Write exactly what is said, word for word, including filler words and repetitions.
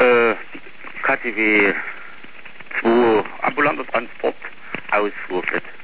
äh, K T W zwei ambulanter Transport, Ausfuhrfett.